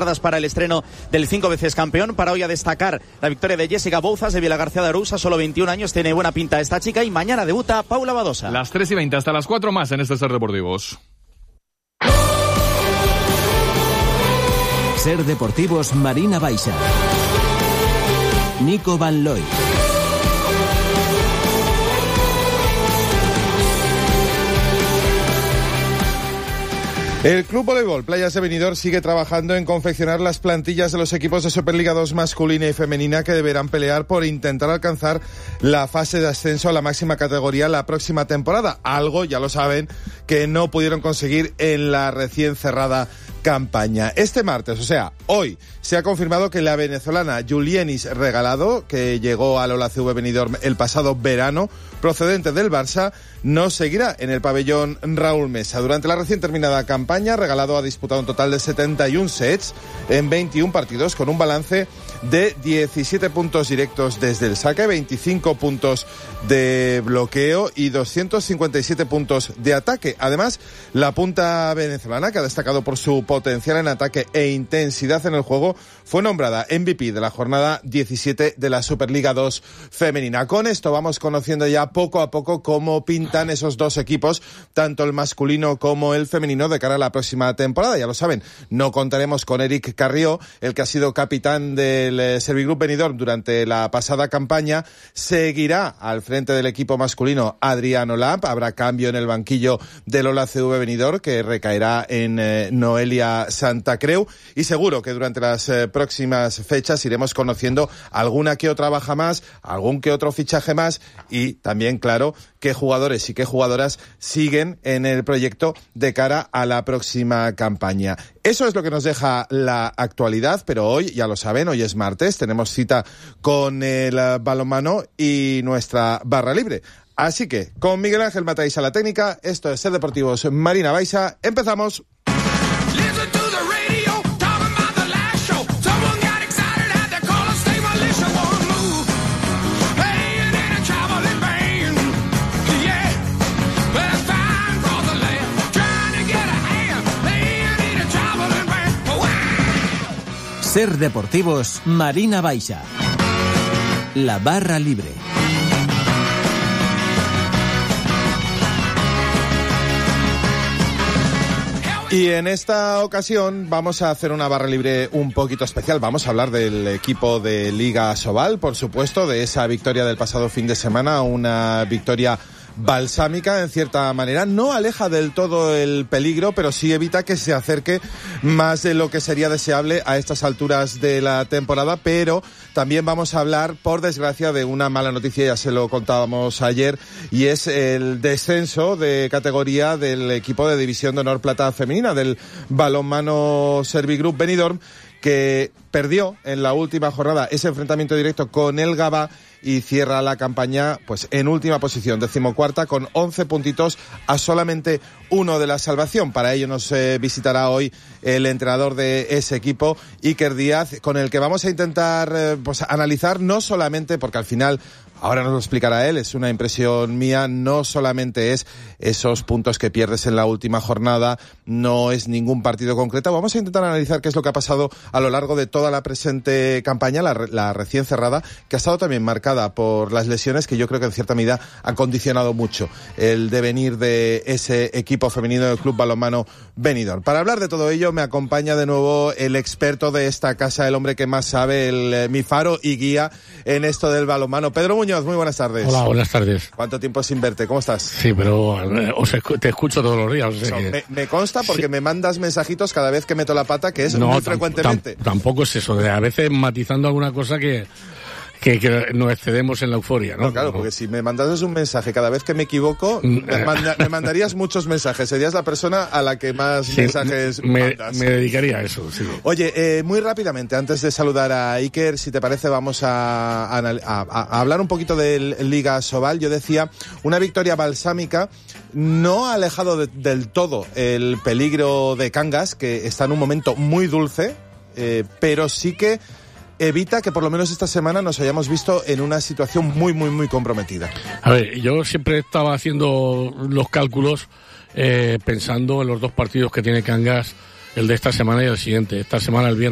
entradas para el estreno del 5 veces campeón. Para hoy a destacar la victoria de Jessica Bouzas de Vilagarcía de Arousa, solo 21 años, tiene buena pinta esta chica, y mañana debuta Paula Badosa. Las 3:20 hasta las 4 más en este Ser Deportivos. Ser Deportivos, Marina Baixa, Nico Van Looy. El Club Voleibol Playas de Benidorm sigue trabajando en confeccionar las plantillas de los equipos de Superliga 2 masculina y femenina que deberán pelear por intentar alcanzar la fase de ascenso a la máxima categoría la próxima temporada. Algo, ya lo saben, que no pudieron conseguir en la recién cerrada campaña. Este martes, o sea, hoy, se ha confirmado que la venezolana Julienis Regalado, que llegó al Ola CV Benidorm el pasado verano, procedente del Barça, no seguirá en el pabellón Raúl Mesa. Durante la recién terminada campaña, Regalado ha disputado un total de 71 sets en 21 partidos, con un balance de 17 puntos directos desde el saque, 25 puntos de bloqueo y 257 puntos de ataque. Además, la punta venezolana, que ha destacado por su potencial en ataque e intensidad en el juego, fue nombrada MVP de la jornada 17 de la Superliga 2 femenina. Con esto vamos conociendo ya poco a poco cómo pintan esos dos equipos, tanto el masculino como el femenino, de cara a la próxima temporada. Ya lo saben, no contaremos con Eric Carrió, el que ha sido capitán del Servigroup Benidorm durante la pasada campaña. Seguirá al frente del equipo masculino Adriano Lamp. Habrá cambio en el banquillo del Ola CV Benidorm, que recaerá en Noelia Santacreu, y seguro que durante las próximas fechas iremos conociendo alguna que otra baja más, algún que otro fichaje más, y también, claro, qué jugadores y qué jugadoras siguen en el proyecto de cara a la próxima campaña. Eso es lo que nos deja la actualidad, pero hoy, ya lo saben, hoy es martes, tenemos cita con el balonmano y nuestra barra libre. Así que, con Miguel Ángel Matáis a la técnica, esto es Ser Deportivos, Marina Baixa, empezamos. Ser Deportivos, Marina Baixa. La barra libre. Y en esta ocasión vamos a hacer una barra libre un poquito especial. Vamos a hablar del equipo de Liga Sobal, por supuesto, de esa victoria del pasado fin de semana, una victoria balsámica en cierta manera. No aleja del todo el peligro, pero sí evita que se acerque más de lo que sería deseable a estas alturas de la temporada. Pero también vamos a hablar, por desgracia, de una mala noticia, ya se lo contábamos ayer, y es el descenso de categoría del equipo de División de Honor Plata femenina del balonmano Servigroup Benidorm, que perdió en la última jornada ese enfrentamiento directo con el Gavà y cierra la campaña pues en última posición, 14ª, con 11 puntitos a solamente uno de la salvación. Para ello nos visitará hoy el entrenador de ese equipo, Iker Díaz, con el que vamos a intentar pues analizar, no solamente porque al final, ahora nos lo explicará él, es una impresión mía, no solamente es esos puntos que pierdes en la última jornada, no es ningún partido concreto. Vamos a intentar analizar qué es lo que ha pasado a lo largo de toda la presente campaña, la recién cerrada, que ha estado también marcada por las lesiones que yo creo que en cierta medida han condicionado mucho el devenir de ese equipo femenino del Club Balonmano Benidorm. Para hablar de todo ello me acompaña de nuevo el experto de esta casa, el hombre que más sabe, mi faro y guía en esto del balonmano, Pedro Muñoz. Muy buenas tardes. Hola, buenas tardes. ¿Cuánto tiempo sin verte? ¿Cómo estás? Sí, pero te escucho todos los días. O sea que... me consta porque sí, me mandas mensajitos cada vez que meto la pata, que es muy frecuentemente. Tampoco es eso, a veces matizando alguna cosa que nos excedemos en la euforia, ¿no? No, claro, porque si me mandases un mensaje cada vez que me equivoco, me mandarías muchos mensajes. Serías la persona a la que más mensajes mandas. Me dedicaría a eso, sí. Oye, muy rápidamente, antes de saludar a Iker, si te parece, vamos a hablar un poquito de Liga Sobal. Yo decía, una victoria balsámica, no ha alejado del todo el peligro de Cangas, que está en un momento muy dulce, pero sí que evita que por lo menos esta semana nos hayamos visto en una situación muy, muy, muy comprometida. A ver, yo siempre estaba haciendo los cálculos pensando en los dos partidos que tiene Cangas, el de esta semana y el siguiente. Esta semana, el viernes,